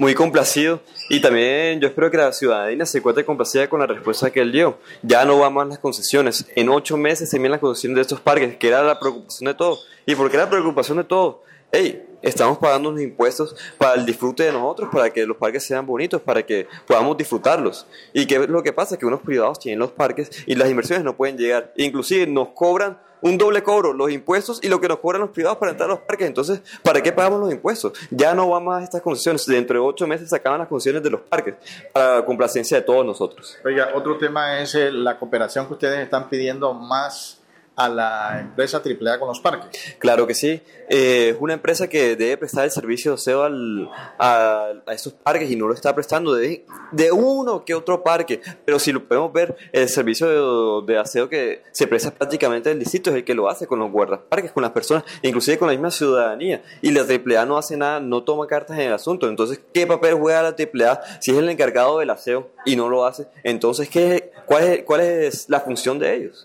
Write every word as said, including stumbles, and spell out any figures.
Muy complacido, y también yo espero que la ciudadanía se encuentre complacida con la respuesta que él dio. Ya no van más las concesiones. En ocho meses se vienen las concesiones de estos parques, que era la preocupación de todos. ¿Y por qué la preocupación de todos? Hey, estamos pagando unos impuestos para el disfrute de nosotros, para que los parques sean bonitos, para que podamos disfrutarlos. ¿Y qué es lo que pasa? Que unos privados tienen los parques y las inversiones no pueden llegar. Inclusive nos cobran un doble cobro, los impuestos y lo que nos cobran los privados para entrar a los parques. Entonces, ¿para qué pagamos los impuestos? Ya no van más estas concesiones. Dentro de ocho meses se acaban las concesiones de los parques, para la complacencia de todos nosotros. Oiga, otro tema es eh, la cooperación que ustedes están pidiendo más a la empresa triple A con los parques. Claro que sí. Eh, es una empresa que debe prestar el servicio de aseo al, a, a estos parques y no lo está prestando de, de uno que otro parque. Pero si lo podemos ver, el servicio de, de aseo que se presta prácticamente del distrito es el que lo hace con los guardaparques, con las personas, inclusive con la misma ciudadanía. Y la triple A no hace nada, no toma cartas en el asunto. Entonces, ¿qué papel juega la triple A si es el encargado del aseo y no lo hace? Entonces, ¿qué, cuál, es, ¿cuál es la función de ellos?